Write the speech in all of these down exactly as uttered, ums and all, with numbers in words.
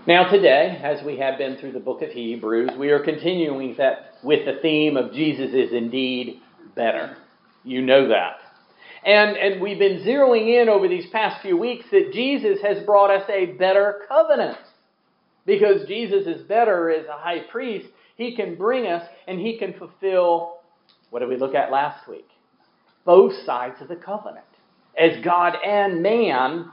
Now today, as we have been through the book of Hebrews, we are continuing that with the theme of Jesus is indeed better. You know that. And, and we've been zeroing in over these past few weeks that Jesus has brought us a better covenant. Because Jesus is better as a high priest, he can bring us and he can fulfill, what did we look at last week? Both sides of the covenant. As God and man.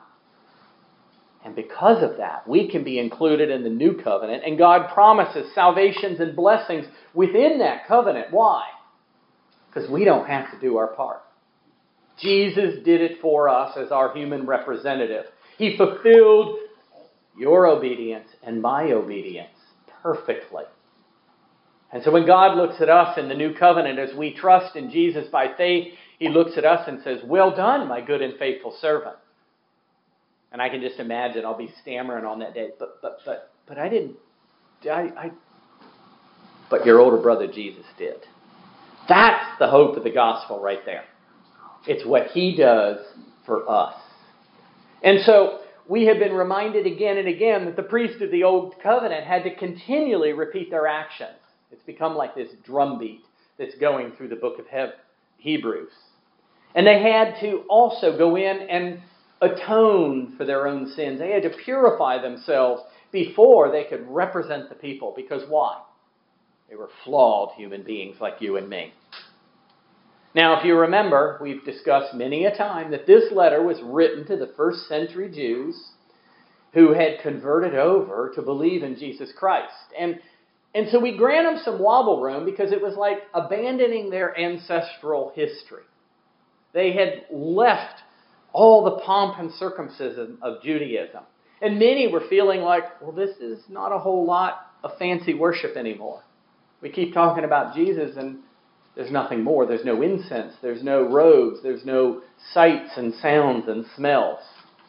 And because of that, we can be included in the new covenant. And God promises salvations and blessings within that covenant. Why? Because we don't have to do our part. Jesus did it for us as our human representative. He fulfilled your obedience and my obedience perfectly. And so when God looks at us in the new covenant, as we trust in Jesus by faith, he looks at us and says, "Well done, my good and faithful servant." And I can just imagine I'll be stammering on that day. But but but but I didn't. I, I but your older brother Jesus did. That's the hope of the gospel right there. It's what he does for us. And so we have been reminded again and again that the priests of the old covenant had to continually repeat their actions. It's become like this drumbeat that's going through the book of Hebrews. And they had to also go in and atone for their own sins. They had to purify themselves before they could represent the people. Because why? They were flawed human beings like you and me. Now, if you remember, we've discussed many a time that this letter was written to the first century Jews who had converted over to believe in Jesus Christ. And, and so we grant them some wobble room because it was like abandoning their ancestral history. They had left all the pomp and circumcision of Judaism. And many were feeling like, well, this is not a whole lot of fancy worship anymore. We keep talking about Jesus and there's nothing more. There's no incense. There's no robes. There's no sights and sounds and smells.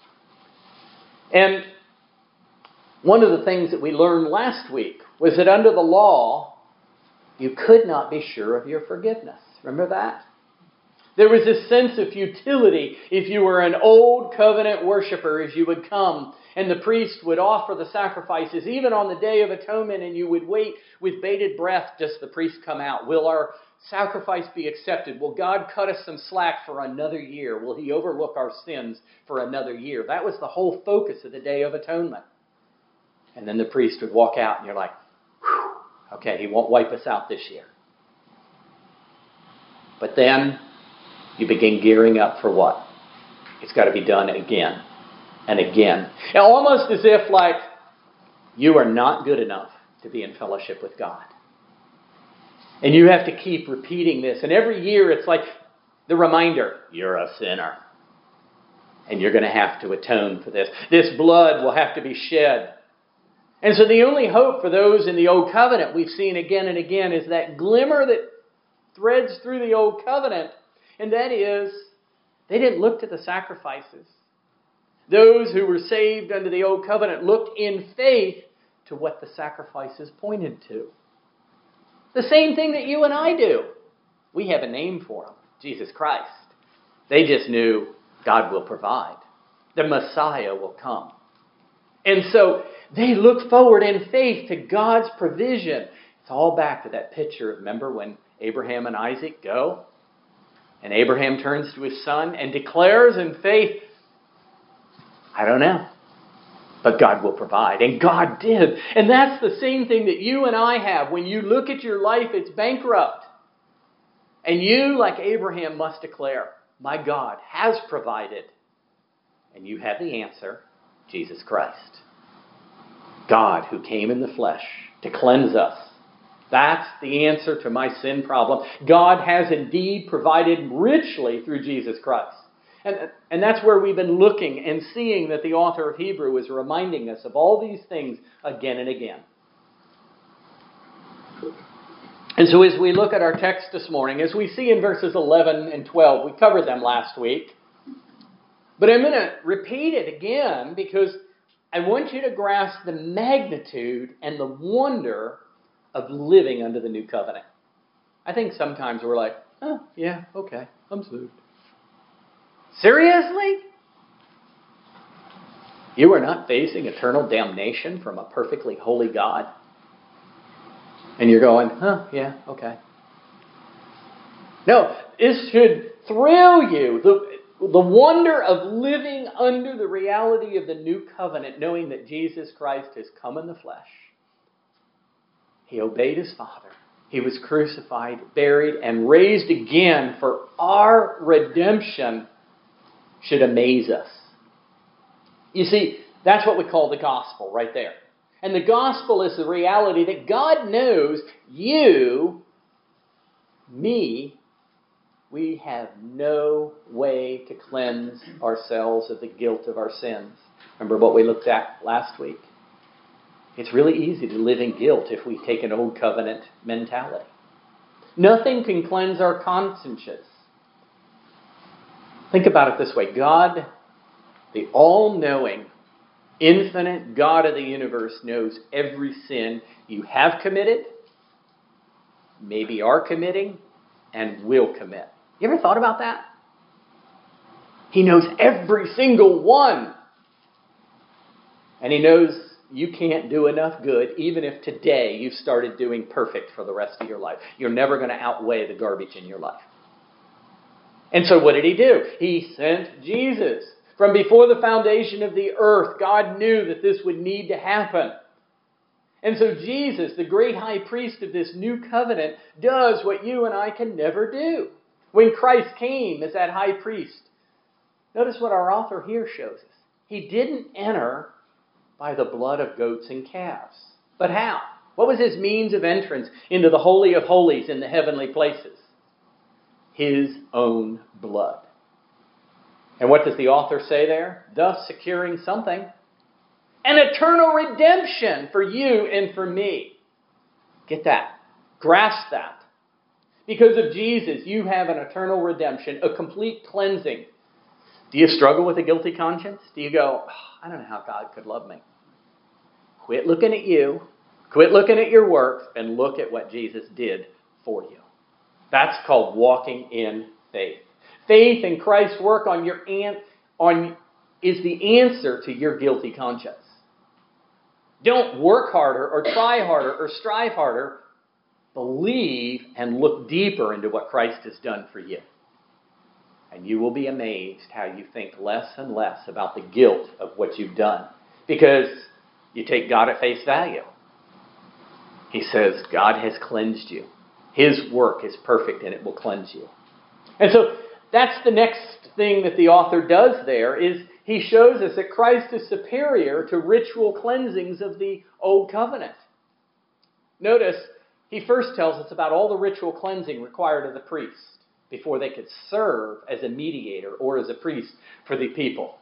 And one of the things that we learned last week was that under the law, you could not be sure of your forgiveness. Remember that? There was this sense of futility if you were an old covenant worshiper, as you would come and the priest would offer the sacrifices even on the Day of Atonement, and you would wait with bated breath just the priest come out. Will our sacrifice be accepted? Will God cut us some slack for another year? Will he overlook our sins for another year? That was the whole focus of the Day of Atonement. And then the priest would walk out and you're like, whew, okay, he won't wipe us out this year. But then you begin gearing up for what? It's got to be done again and again. And almost as if like you are not good enough to be in fellowship with God. And you have to keep repeating this. And every year it's like the reminder, you're a sinner. And you're going to have to atone for this. This blood will have to be shed. And so the only hope for those in the Old Covenant we've seen again and again is that glimmer that threads through the Old Covenant. And that is, they didn't look to the sacrifices. Those who were saved under the Old Covenant looked in faith to what the sacrifices pointed to. The same thing that you and I do. We have a name for him, Jesus Christ. They just knew God will provide. The Messiah will come. And so they look forward in faith to God's provision. It's all back to that picture. Remember when Abraham and Isaac go? And Abraham turns to his son and declares in faith, I don't know, but God will provide. And God did. And that's the same thing that you and I have. When you look at your life, it's bankrupt. And you, like Abraham, must declare, my God has provided. And you have the answer, Jesus Christ. God who came in the flesh to cleanse us. That's the answer to my sin problem. God has indeed provided richly through Jesus Christ. And, and that's where we've been looking and seeing that the author of Hebrew is reminding us of all these things again and again. And so as we look at our text this morning, as we see in verses eleven and twelve, we covered them last week. But I'm going to repeat it again because I want you to grasp the magnitude and the wonder of living under the new covenant. I think sometimes we're like, oh, yeah, okay, I'm saved. Seriously? You are not facing eternal damnation from a perfectly holy God. And you're going, huh, yeah, okay. No, this should thrill you. The, the wonder of living under the reality of the new covenant, knowing that Jesus Christ has come in the flesh. He obeyed his Father. He was crucified, buried, and raised again for our redemption should amaze us. You see, that's what we call the gospel right there. And the gospel is the reality that God knows you, me, we have no way to cleanse ourselves of the guilt of our sins. Remember what we looked at last week? It's really easy to live in guilt if we take an old covenant mentality. Nothing can cleanse our consciences. Think about it this way. God, the all-knowing, infinite God of the universe, knows every sin you have committed, maybe are committing, and will commit. You ever thought about that? He knows every single one. And he knows you can't do enough good, even if today you started doing perfect for the rest of your life. You're never going to outweigh the garbage in your life. And so what did he do? He sent Jesus. From before the foundation of the earth, God knew that this would need to happen. And so Jesus, the great high priest of this new covenant, does what you and I can never do. When Christ came as that high priest, notice what our author here shows us. He didn't enter by the blood of goats and calves. But how? What was his means of entrance into the Holy of Holies in the heavenly places? His own blood. And what does the author say there? Thus securing something. An eternal redemption for you and for me. Get that. Grasp that. Because of Jesus, you have an eternal redemption, a complete cleansing. Do you struggle with a guilty conscience? Do you go, oh, I don't know how God could love me? Quit looking at you. Quit looking at your works and look at what Jesus did for you. That's called walking in faith. Faith in Christ's work on your an- on is the answer to your guilty conscience. Don't work harder or try harder or strive harder. Believe and look deeper into what Christ has done for you. And you will be amazed how you think less and less about the guilt of what you've done. Because you take God at face value. He says, God has cleansed you. His work is perfect and it will cleanse you. And so that's the next thing that the author does there, is he shows us that Christ is superior to ritual cleansings of the Old Covenant. Notice, he first tells us about all the ritual cleansing required of the priest before they could serve as a mediator or as a priest for the people.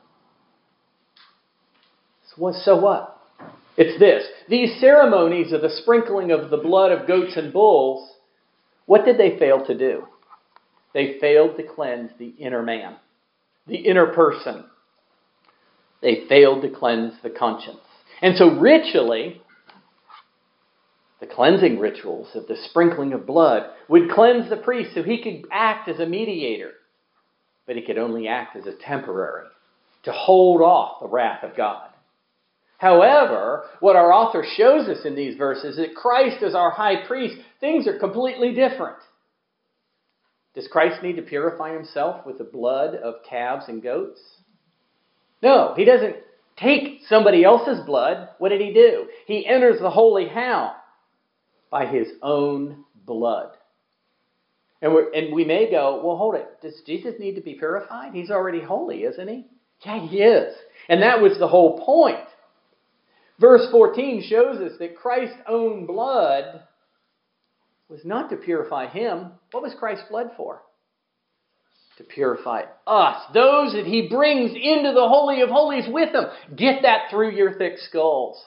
So what? It's this. These ceremonies of the sprinkling of the blood of goats and bulls, what did they fail to do? They failed to cleanse the inner man, the inner person. They failed to cleanse the conscience. And so ritually, the cleansing rituals of the sprinkling of blood would cleanse the priest so he could act as a mediator. But he could only act as a temporary, to hold off the wrath of God. However, what our author shows us in these verses is that Christ as our high priest, things are completely different. Does Christ need to purify himself with the blood of calves and goats? No, he doesn't take somebody else's blood. What did he do? He enters the holy how? By his own blood. And, we're, and we may go, well, hold it. Does Jesus need to be purified? He's already holy, isn't he? Yeah, he is. And that was the whole point. Verse fourteen shows us that Christ's own blood was not to purify him. What was Christ's blood for? To purify us, those that he brings into the Holy of Holies with him. Get that through your thick skulls.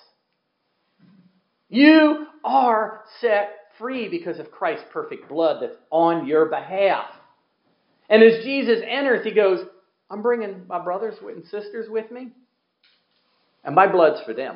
You are set free because of Christ's perfect blood that's on your behalf. And as Jesus enters, he goes, I'm bringing my brothers and sisters with me, and my blood's for them.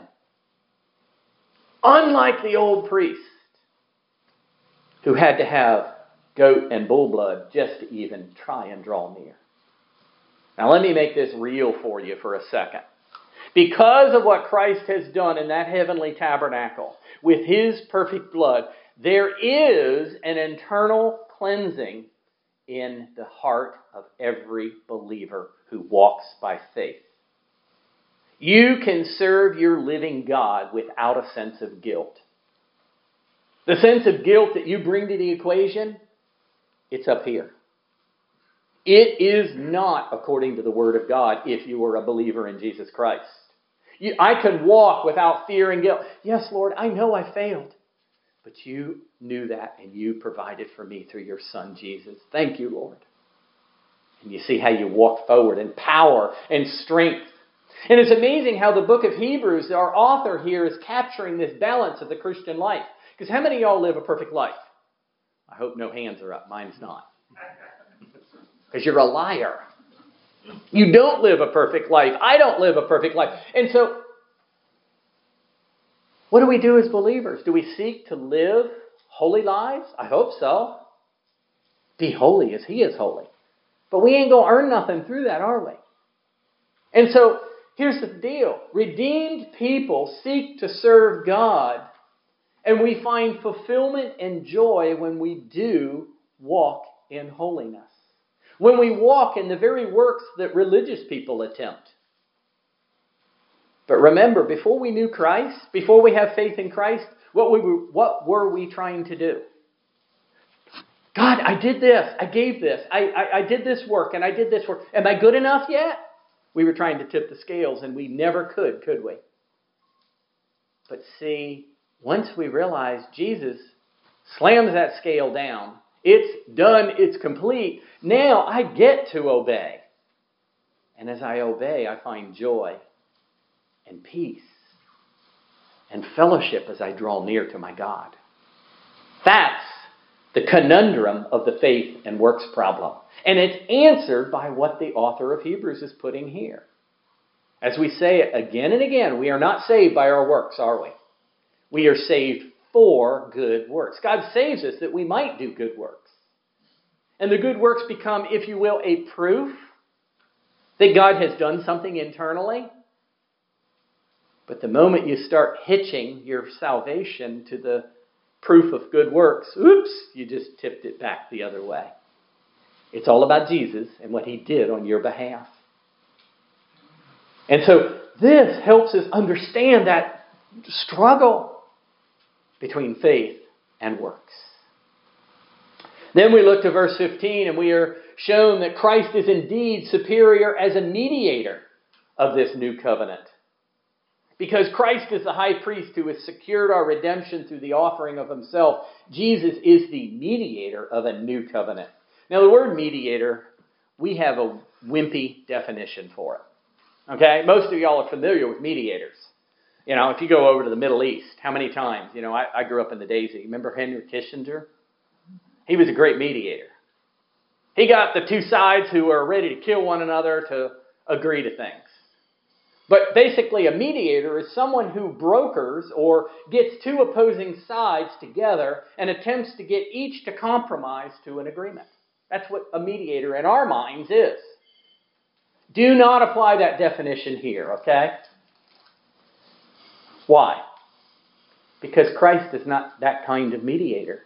Unlike the old priest, who had to have goat and bull blood just to even try and draw near. Now let me make this real for you for a second. Because of what Christ has done in that heavenly tabernacle, with His perfect blood, there is an internal cleansing in the heart of every believer who walks by faith. You can serve your living God without a sense of guilt. The sense of guilt that you bring to the equation, it's up here. It is not according to the Word of God if you are a believer in Jesus Christ. You, I can walk without fear and guilt. Yes, Lord, I know I failed. But you knew that and you provided for me through your Son, Jesus. Thank you, Lord. And you see how you walk forward in power and strength. And it's amazing how the book of Hebrews, our author here, is capturing this balance of the Christian life. Because how many of y'all live a perfect life? I hope no hands are up. Mine's not. Because you're a liar. You don't live a perfect life. I don't live a perfect life. And so, what do we do as believers? Do we seek to live holy lives? I hope so. Be holy as He is holy. But we ain't going to earn nothing through that, are we? And so, here's the deal. Redeemed people seek to serve God, and we find fulfillment and joy when we do walk in holiness. When we walk in the very works that religious people attempt. But remember, before we knew Christ, before we have faith in Christ, what, we were, what were we trying to do? God, I did this. I gave this. I, I, I did this work and I did this work. Am I good enough yet? We were trying to tip the scales and we never could, could we? But see, once we realize Jesus slams that scale down, it's done, it's complete. Now I get to obey. And as I obey, I find joy and peace and fellowship as I draw near to my God. That's the conundrum of the faith and works problem. And it's answered by what the author of Hebrews is putting here. As we say it again and again, we are not saved by our works, are we? We are saved for good works. God saves us that we might do good works. And the good works become, if you will, a proof that God has done something internally. But the moment you start hitching your salvation to the proof of good works, oops, you just tipped it back the other way. It's all about Jesus and what He did on your behalf. And so this helps us understand that struggle between faith and works. Then we look to verse fifteen and we are shown that Christ is indeed superior as a mediator of this new covenant. Because Christ is the high priest who has secured our redemption through the offering of Himself, Jesus is the mediator of a new covenant. Now the word mediator, we have a wimpy definition for it. Okay? Most of y'all are familiar with mediators. You know, if you go over to the Middle East, how many times? You know, I, I grew up in the Daisy. Remember Henry Kissinger? He was a great mediator. He got the two sides who were ready to kill one another to agree to things. But basically a mediator is someone who brokers or gets two opposing sides together and attempts to get each to compromise to an agreement. That's what a mediator in our minds is. Do not apply that definition here, okay? Why? Because Christ is not that kind of mediator.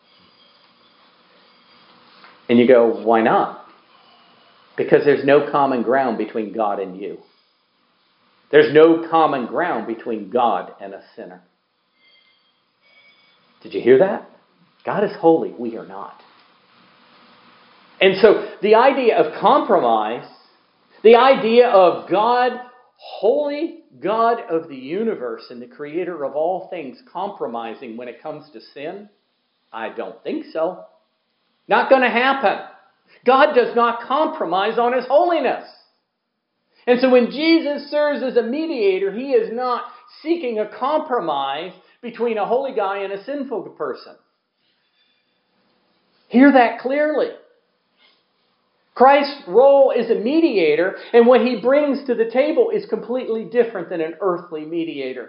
And you go, why not? Because there's no common ground between God and you. There's no common ground between God and a sinner. Did you hear that? God is holy. We are not. And so the idea of compromise, the idea of God, holy God of the universe and the creator of all things, compromising when it comes to sin, I don't think so. Not going to happen. God does not compromise on His holiness. And so when Jesus serves as a mediator, He is not seeking a compromise between a holy guy and a sinful person. Hear that clearly. Christ's role as a mediator and what He brings to the table is completely different than an earthly mediator.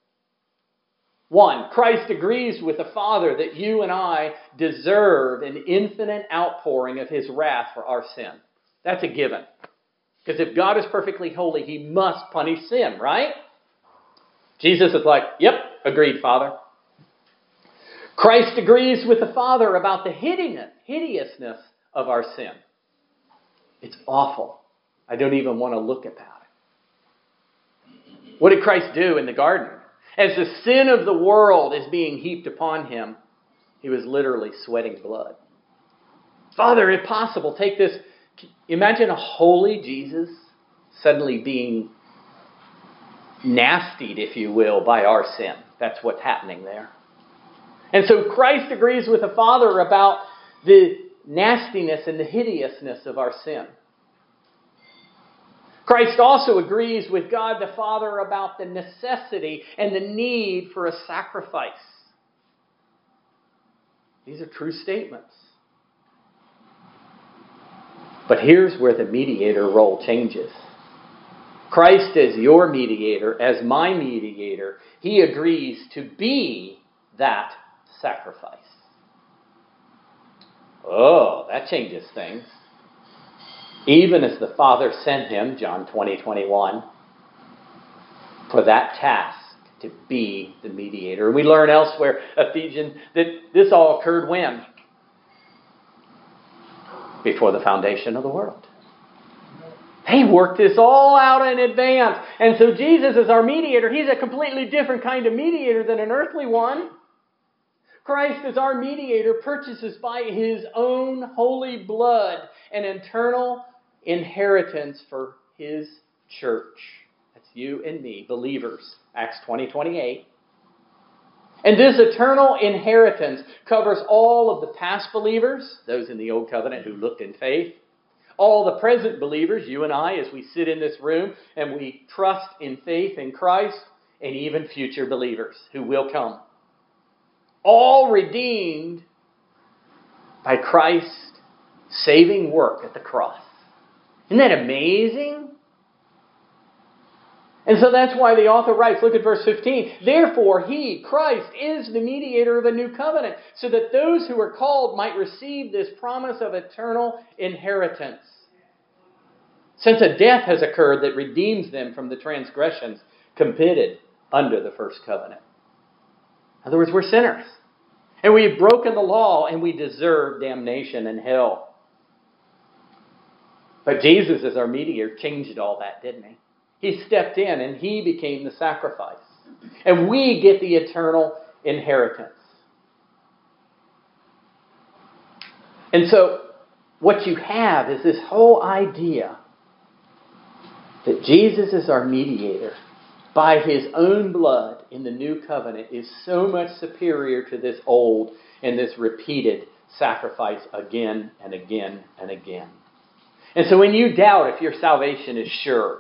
One, Christ agrees with the Father that you and I deserve an infinite outpouring of His wrath for our sin. That's a given. Because if God is perfectly holy, he must punish sin, right? Jesus is like, yep, agreed, Father. Christ agrees with the Father about the hideousness of our sin. It's awful. I don't even want to look at that. What did Christ do in the garden? As the sin of the world is being heaped upon him, he was literally sweating blood. Father, if possible, take this. Imagine a holy Jesus suddenly being nastied, if you will, by our sin. That's what's happening there. And so Christ agrees with the Father about the nastiness and the hideousness of our sin. Christ also agrees with God the Father about the necessity and the need for a sacrifice. These are true statements. But here's where the mediator role changes. Christ as your mediator, as my mediator, he agrees to be that sacrifice. Oh, that changes things. Even as the Father sent him, John twenty, twenty-one, for that task to be the mediator. We learn elsewhere, Ephesians, that this all occurred when? Before the foundation of the world. He worked this all out in advance. And so Jesus is our mediator. He's a completely different kind of mediator than an earthly one. Christ as our mediator purchases by his own holy blood an eternal inheritance for his church. That's you and me, believers. Acts twenty, twenty-eight. And this eternal inheritance covers all of the past believers, those in the Old Covenant who looked in faith, all the present believers, you and I, as we sit in this room and we trust in faith in Christ, and even future believers who will come. All redeemed by Christ's saving work at the cross. Isn't that amazing? And so that's why the author writes, look at verse fifteen. Therefore he, Christ, is the mediator of a new covenant, so that those who are called might receive this promise of eternal inheritance. Since a death has occurred that redeems them from the transgressions committed under the first covenant. In other words, we're sinners. And we've broken the law and we deserve damnation and hell. But Jesus, as our mediator, changed all that, didn't he? He stepped in and he became the sacrifice. And we get the eternal inheritance. And so, what you have is this whole idea that Jesus is our mediator by his own blood in the new covenant is so much superior to this old and this repeated sacrifice again and again and again. And so when you doubt if your salvation is sure,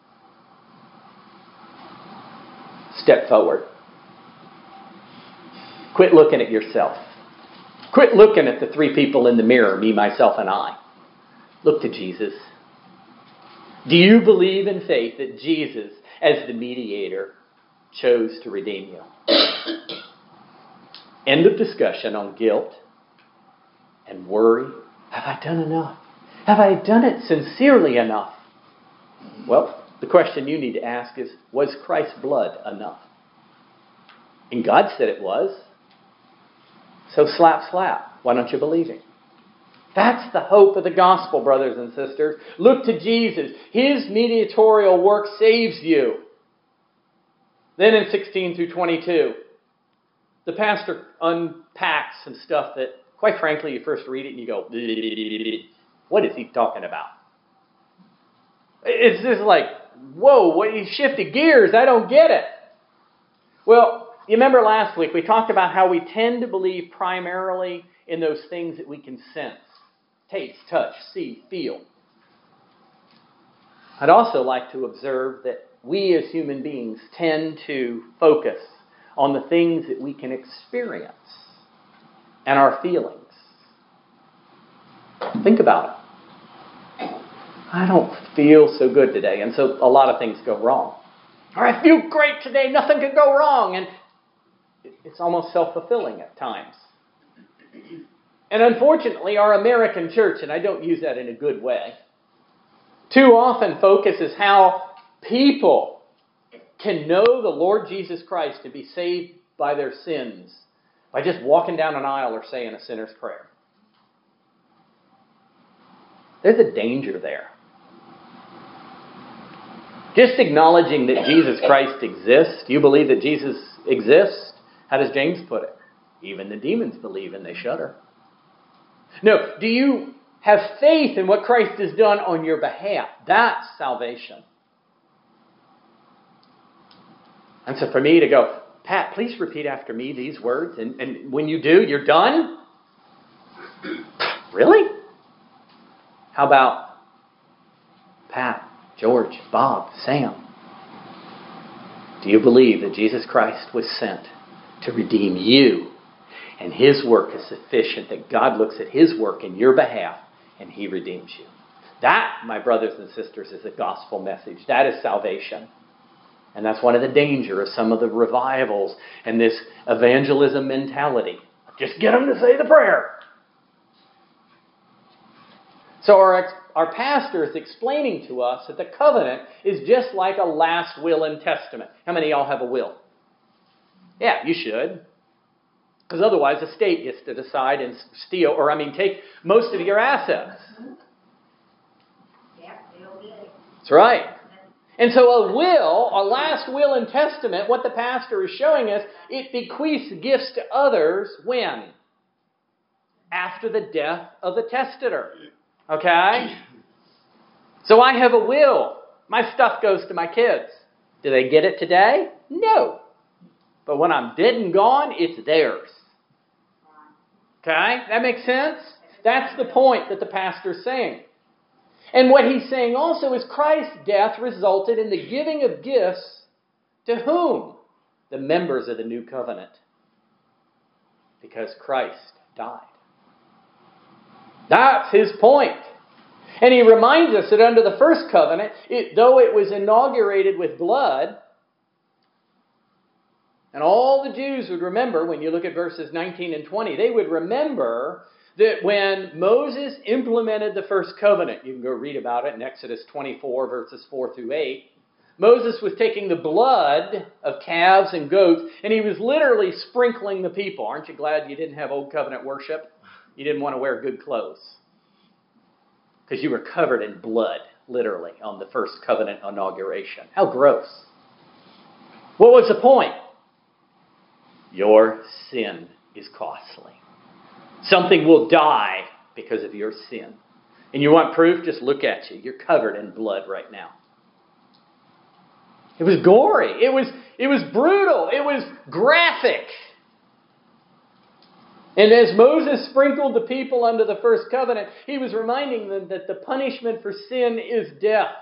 step forward. Quit looking at yourself. Quit looking at the three people in the mirror, me, myself, and I. Look to Jesus. Do you believe in faith that Jesus, as the mediator, chose to redeem you? End of discussion on guilt and worry. Have I done enough? Have I done it sincerely enough? Well, the question you need to ask is, was Christ's blood enough? And God said it was. So slap, slap. Why don't you believe him? That's the hope of the gospel, brothers and sisters. Look to Jesus. His mediatorial work saves you. Then in sixteen through twenty-two, the pastor unpacks some stuff that, quite frankly, you first read it and you go, what is he talking about? It's just like, whoa, what, he shifted gears. I don't get it. Well, you remember last week we talked about how we tend to believe primarily in those things that we can sense. Taste, touch, see, feel. I'd also like to observe that we as human beings tend to focus on the things that we can experience and our feelings. Think about it. I don't feel so good today, and so a lot of things go wrong. Or I feel great today, nothing can go wrong. And it's almost self-fulfilling at times. And unfortunately, our American church, and I don't use that in a good way, too often focuses how people can know the Lord Jesus Christ to be saved by their sins by just walking down an aisle or saying a sinner's prayer. There's a danger there. Just acknowledging that Jesus Christ exists. Do you believe that Jesus exists? How does James put it? Even the demons believe and they shudder. No, do you have faith in what Christ has done on your behalf? That's salvation. And so for me to go, Pat, please repeat after me these words. And, and when you do, you're done? Really? How about Pat, George, Bob, Sam? Do you believe that Jesus Christ was sent to redeem you? And His work is sufficient, that God looks at His work in your behalf and He redeems you. That, my brothers and sisters, is the gospel message. That is salvation. And that's one of the dangers of some of the revivals and this evangelism mentality. Just get them to say the prayer. So our, our pastor is explaining to us that the covenant is just like a last will and testament. How many of y'all have a will? Yeah, you should. Because otherwise the state gets to decide and steal, or I mean take most of your assets. That's right. And so a will, a last will and testament, what the pastor is showing us, it bequeaths gifts to others when? After the death of the testator. Okay? So I have a will. My stuff goes to my kids. Do they get it today? No. But when I'm dead and gone, it's theirs. Okay? That makes sense? That's the point that the pastor's saying. And what he's saying also is Christ's death resulted in the giving of gifts to whom? The members of the new covenant. Because Christ died. That's his point. And he reminds us that under the first covenant, it, though it was inaugurated with blood, and all the Jews would remember, when you look at verses nineteen and twenty, they would remember that when Moses implemented the first covenant, you can go read about it in Exodus twenty-four, verses four through eight, Moses was taking the blood of calves and goats, and he was literally sprinkling the people. Aren't you glad you didn't have old covenant worship? You didn't want to wear good clothes. Because you were covered in blood, literally, on the first covenant inauguration. How gross. What was the point? Your sin is costly. Something will die because of your sin. And you want proof? Just look at you. You're covered in blood right now. It was gory. It was, it was brutal. It was graphic. And as Moses sprinkled the people under the first covenant, he was reminding them that the punishment for sin is death.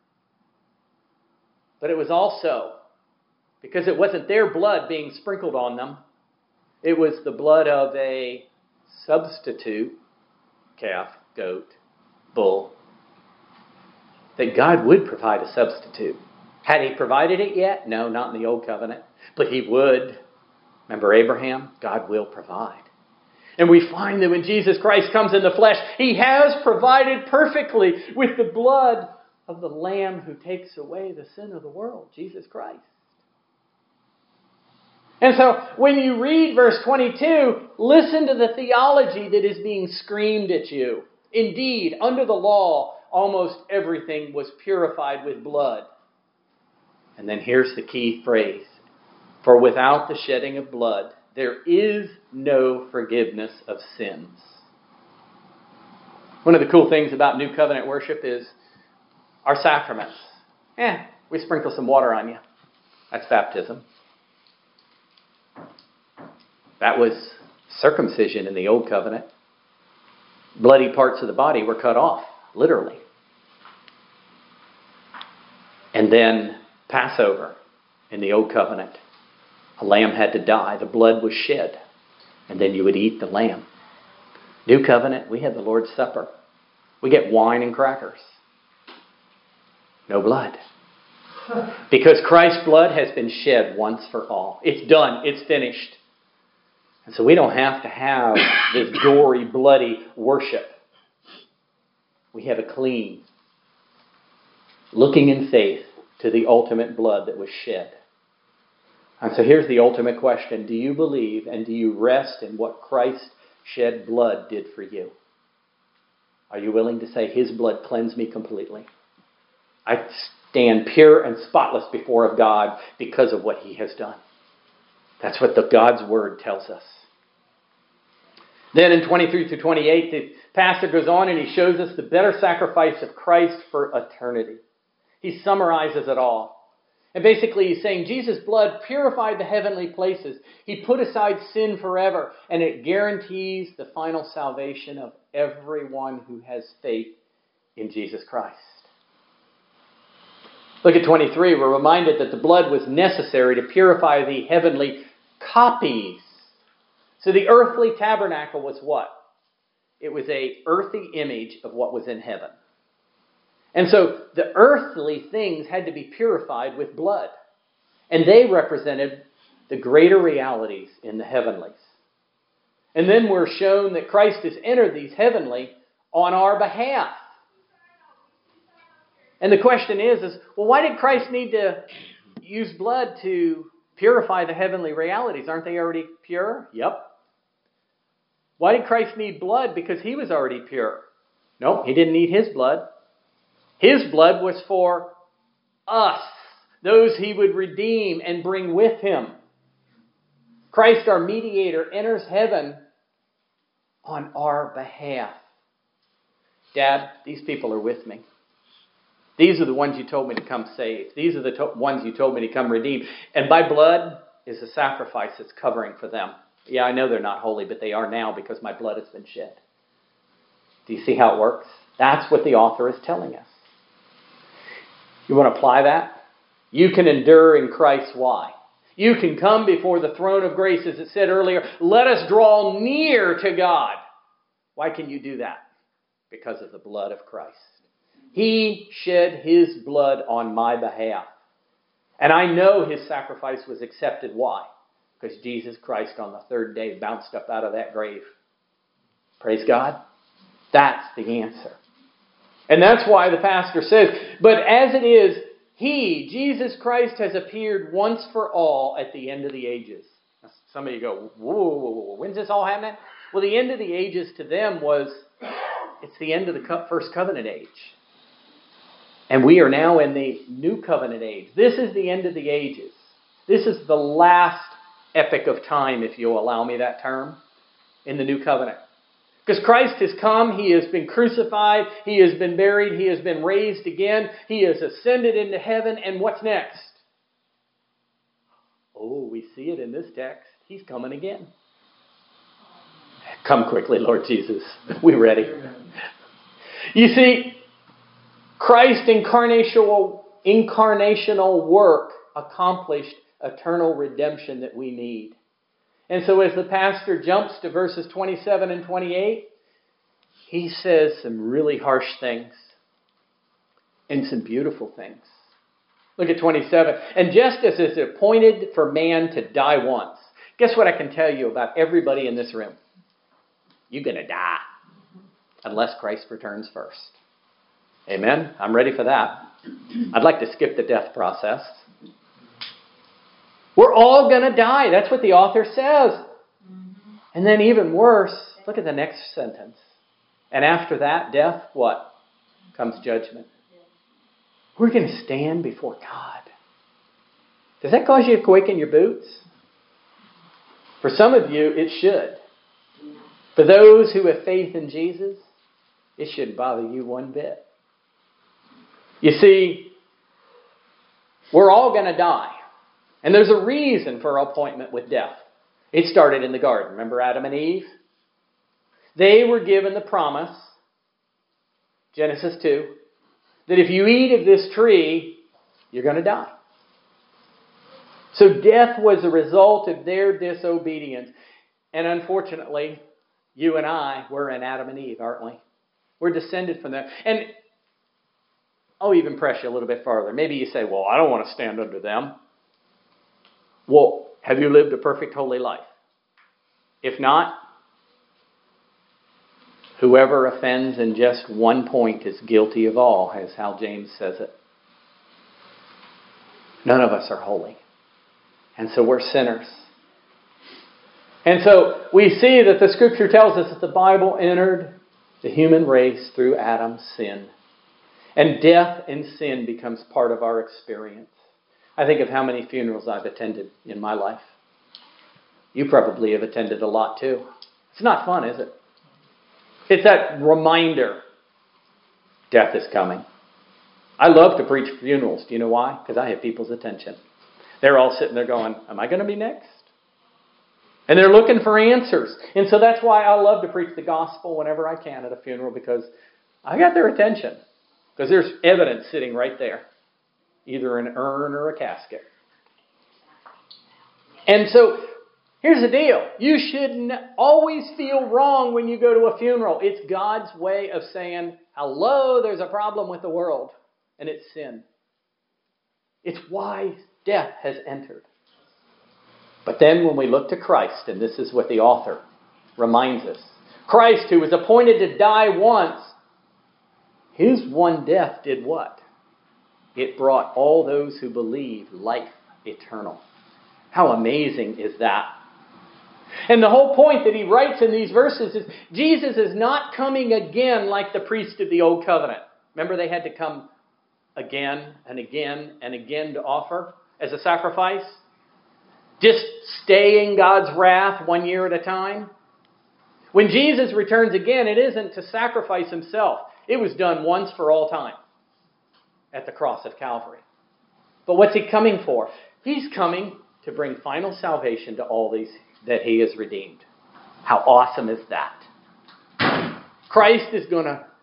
But it was also, because it wasn't their blood being sprinkled on them, it was the blood of a substitute, calf, goat, bull, that God would provide a substitute. Had He provided it yet? No, not in the Old Covenant. But He would. Remember Abraham? God will provide. And we find that when Jesus Christ comes in the flesh, He has provided perfectly with the blood of the Lamb who takes away the sin of the world, Jesus Christ. And so when you read verse twenty-two, listen to the theology that is being screamed at you. Indeed, under the law, almost everything was purified with blood. And then here's the key phrase. For without the shedding of blood, there is no forgiveness of sins. One of the cool things about New Covenant worship is our sacraments. Eh, we sprinkle some water on you. That's baptism. That was circumcision in the Old Covenant. Bloody parts of the body were cut off, literally. And then Passover in the Old Covenant. A lamb had to die. The blood was shed. And then you would eat the lamb. New Covenant, we have the Lord's Supper. We get wine and crackers. No blood. Because Christ's blood has been shed once for all. It's done. It's finished. And so we don't have to have this gory, bloody worship. We have a clean, looking in faith to the ultimate blood that was shed. And so here's the ultimate question. Do you believe and do you rest in what Christ's shed blood did for you? Are you willing to say, His blood cleansed me completely? I stand pure and spotless before God because of what He has done. That's what the God's Word tells us. Then in twenty-three through twenty-eight, the pastor goes on and he shows us the better sacrifice of Christ for eternity. He summarizes it all. And basically he's saying Jesus' blood purified the heavenly places. He put aside sin forever. And it guarantees the final salvation of everyone who has faith in Jesus Christ. Look at twenty-three. We're reminded that the blood was necessary to purify the heavenly copies. So the earthly tabernacle was what? It was an earthy image of what was in heaven. And so the earthly things had to be purified with blood. And they represented the greater realities in the heavenlies. And then we're shown that Christ has entered these heavenly on our behalf. And the question is, is, well, why did Christ need to use blood to purify the heavenly realities? Aren't they already pure? Yep. Why did Christ need blood? Because He was already pure. No, He didn't need His blood. His blood was for us, those He would redeem and bring with Him. Christ, our mediator, enters heaven on our behalf. Dad, these people are with me. These are the ones you told me to come save. These are the to- ones you told me to come redeem. And my blood is a sacrifice that's covering for them. Yeah, I know they're not holy, but they are now because my blood has been shed. Do you see how it works? That's what the author is telling us. You want to apply that? You can endure in Christ. Why? You can come before the throne of grace, as it said earlier. Let us draw near to God. Why can you do that? Because of the blood of Christ. He shed His blood on my behalf. And I know His sacrifice was accepted. Why? Because Jesus Christ on the third day bounced up out of that grave. Praise God. That's the answer. And that's why the pastor says, but as it is, He, Jesus Christ, has appeared once for all at the end of the ages. Now, some of you go, whoa, whoa, whoa, whoa, when's this all happening? Well, the end of the ages to them was, it's the end of the first covenant age. And we are now in the new covenant age. This is the end of the ages. This is the last epoch of time, if you'll allow me that term, in the new covenant. Because Christ has come, He has been crucified, He has been buried, He has been raised again, He has ascended into heaven, and what's next? Oh, we see it in this text. He's coming again. Come quickly, Lord Jesus. We're ready. You see, Christ's incarnational, incarnational work accomplished eternal redemption that we need. And so as the pastor jumps to verses twenty-seven and twenty-eight, he says some really harsh things and some beautiful things. Look at twenty-seven. And just as it is appointed for man to die once. Guess what I can tell you about everybody in this room? You're going to die unless Christ returns first. Amen? I'm ready for that. I'd like to skip the death process. We're all going to die. That's what the author says. And then even worse, look at the next sentence. And after that, death, what? Comes judgment. We're going to stand before God. Does that cause you to quake in your boots? For some of you, it should. For those who have faith in Jesus, it shouldn't bother you one bit. You see, we're all going to die. And there's a reason for our appointment with death. It started in the garden. Remember Adam and Eve? They were given the promise, Genesis two, that if you eat of this tree, you're going to die. So death was a result of their disobedience. And unfortunately, you and I, we're in Adam and Eve, aren't we? We're descended from them. And I'll even press you a little bit farther. Maybe you say, well, I don't want to stand under them. Well, have you lived a perfect holy life? If not, whoever offends in just one point is guilty of all, as how James says it. None of us are holy. And so we're sinners. And so we see that the Scripture tells us that the Bible entered the human race through Adam's sin. And death and sin becomes part of our experience. I think of how many funerals I've attended in my life. You probably have attended a lot too. It's not fun, is it? It's that reminder. Death is coming. I love to preach funerals. Do you know why? Because I have people's attention. They're all sitting there going, am I going to be next? And they're looking for answers. And so that's why I love to preach the gospel whenever I can at a funeral, because I got their attention. Because there's evidence sitting right there. Either an urn or a casket. And so, here's the deal. You shouldn't always feel wrong when you go to a funeral. It's God's way of saying, hello, there's a problem with the world. And it's sin. It's why death has entered. But then when we look to Christ, and this is what the author reminds us. Christ, who was appointed to die once, his one death did what? It brought all those who believe life eternal. How amazing is that? And the whole point that he writes in these verses is Jesus is not coming again like the priest of the Old Covenant. Remember, they had to come again and again and again to offer as a sacrifice? Just staying God's wrath one year at a time? When Jesus returns again, it isn't to sacrifice himself. It was done once for all time at the cross of Calvary. But what's he coming for? He's coming to bring final salvation to all these that he has redeemed. How awesome is that? Christ is going to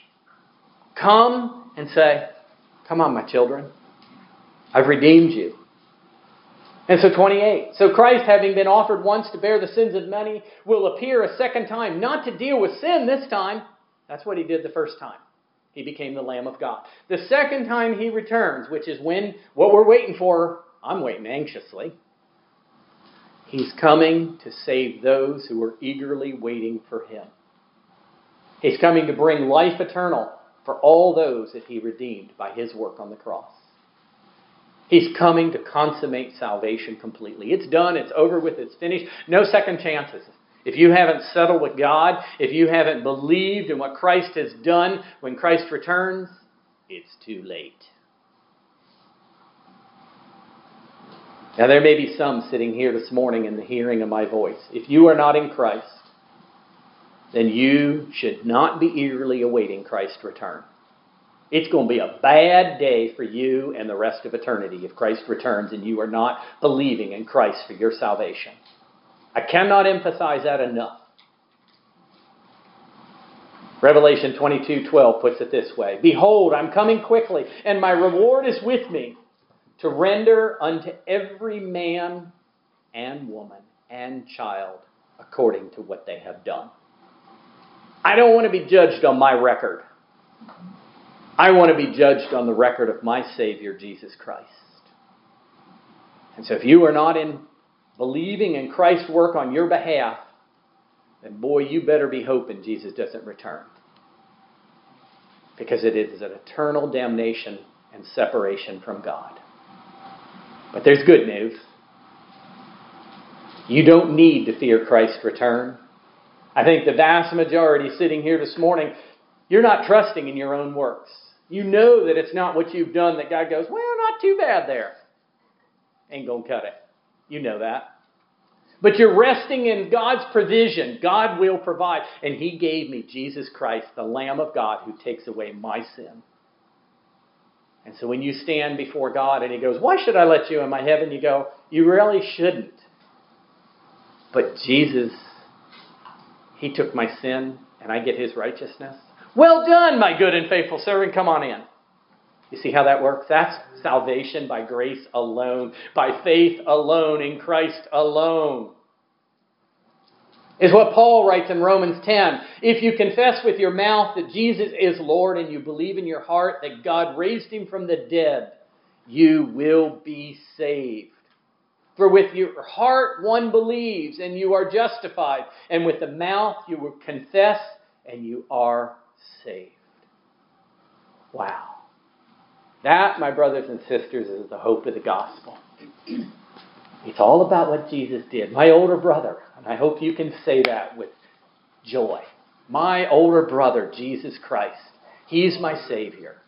come and say, come on, my children. I've redeemed you. And so twenty-eight. So Christ, having been offered once to bear the sins of many, will appear a second time, not to deal with sin this time. That's what he did the first time. He became the Lamb of God. The second time he returns, which is when, what we're waiting for, I'm waiting anxiously. He's coming to save those who are eagerly waiting for him. He's coming to bring life eternal for all those that he redeemed by his work on the cross. He's coming to consummate salvation completely. It's done. It's over with. It's finished. No second chances. If you haven't settled with God, if you haven't believed in what Christ has done when Christ returns, it's too late. Now, there may be some sitting here this morning in the hearing of my voice. If you are not in Christ, then you should not be eagerly awaiting Christ's return. It's going to be a bad day for you and the rest of eternity if Christ returns and you are not believing in Christ for your salvation. I cannot emphasize that enough. Revelation twenty-two twelve puts it this way. Behold, I'm coming quickly, and my reward is with me to render unto every man and woman and child according to what they have done. I don't want to be judged on my record. I want to be judged on the record of my Savior, Jesus Christ. And so if you are not in believing in Christ's work on your behalf, then boy, you better be hoping Jesus doesn't return. Because it is an eternal damnation and separation from God. But there's good news. You don't need to fear Christ's return. I think the vast majority sitting here this morning, you're not trusting in your own works. You know that it's not what you've done that God goes, well, not too bad there. Ain't gonna cut it. You know that. But you're resting in God's provision. God will provide. And He gave me Jesus Christ, the Lamb of God, who takes away my sin. And so when you stand before God and He goes, why should I let you in my heaven? You go, you really shouldn't. But Jesus, He took my sin and I get His righteousness. Well done, my good and faithful servant. Come on in. You see how that works? That's salvation by grace alone, by faith alone, in Christ alone. Is what Paul writes in Romans ten. If you confess with your mouth that Jesus is Lord and you believe in your heart that God raised Him from the dead, you will be saved. For with your heart one believes and you are justified, and with the mouth you will confess and you are saved. Wow. That, my brothers and sisters, is the hope of the gospel. It's all about what Jesus did. My older brother, and I hope you can say that with joy. My older brother, Jesus Christ. He's my Savior.